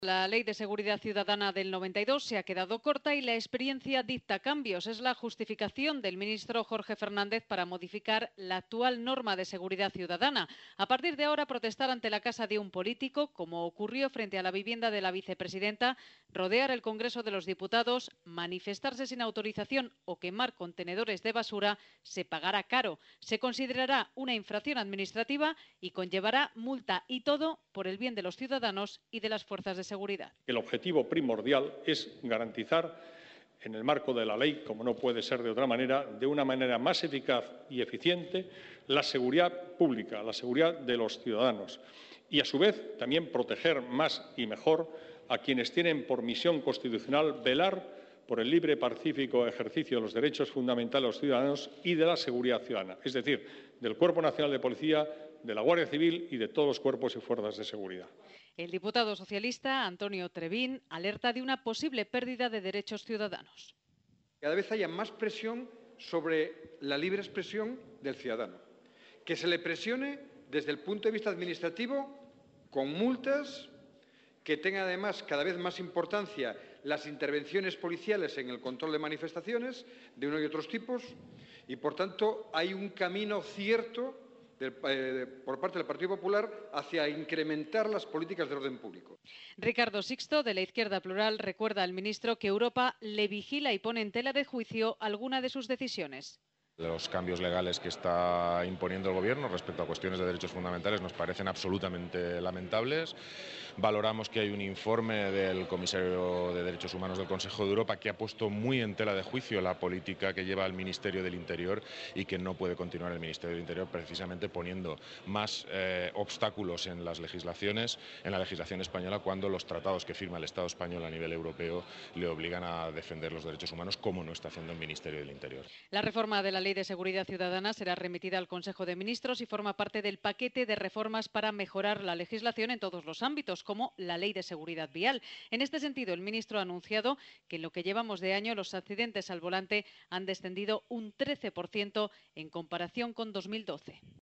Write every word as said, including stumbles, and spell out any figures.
La Ley de Seguridad Ciudadana del noventa y dos se ha quedado corta y la experiencia dicta cambios. Es la justificación del ministro Jorge Fernández para modificar la actual norma de seguridad ciudadana. A partir de ahora, protestar ante la casa de un político, como ocurrió frente a la vivienda de la vicepresidenta, rodear el Congreso de los Diputados, manifestarse sin autorización o quemar contenedores de basura, se pagará caro. Se considerará una infracción administrativa y conllevará multa y todo por el bien de los ciudadanos y de las fuerzas de seguridad. Seguridad. El objetivo primordial es garantizar, en el marco de la ley, como no puede ser de otra manera, de una manera más eficaz y eficiente, la seguridad pública, la seguridad de los ciudadanos y, a su vez, también proteger más y mejor a quienes tienen por misión constitucional velar por el libre y pacífico ejercicio de los derechos fundamentales de los ciudadanos y de la seguridad ciudadana, es decir, del Cuerpo Nacional de Policía, de la Guardia Civil y de todos los cuerpos y fuerzas de seguridad. El diputado socialista Antonio Trevín alerta de una posible pérdida de derechos ciudadanos. Cada vez haya más presión sobre la libre expresión del ciudadano. Que se le presione desde el punto de vista administrativo con multas, que tenga además cada vez más importancia las intervenciones policiales en el control de manifestaciones de uno y otros tipos y, por tanto, hay un camino cierto Del, eh, por parte del Partido Popular hacia incrementar las políticas de orden público. Ricardo Sixto, de la Izquierda Plural, recuerda al ministro que Europa le vigila y pone en tela de juicio alguna de sus decisiones. Los cambios legales que está imponiendo el Gobierno respecto a cuestiones de derechos fundamentales nos parecen absolutamente lamentables. Valoramos que hay un informe del Comisario de Derechos Humanos del Consejo de Europa que ha puesto muy en tela de juicio la política que lleva el Ministerio del Interior y que no puede continuar el Ministerio del Interior precisamente poniendo más eh, obstáculos en las legislaciones, en la legislación española, cuando los tratados que firma el Estado español a nivel europeo le obligan a defender los derechos humanos, como no está haciendo el Ministerio del Interior. La reforma de la Ley de Seguridad Ciudadana será remitida al Consejo de Ministros y forma parte del paquete de reformas para mejorar la legislación en todos los ámbitos, como la Ley de Seguridad Vial. En este sentido, el ministro ha anunciado que en lo que llevamos de año los accidentes al volante han descendido un trece por ciento en comparación con dos mil doce.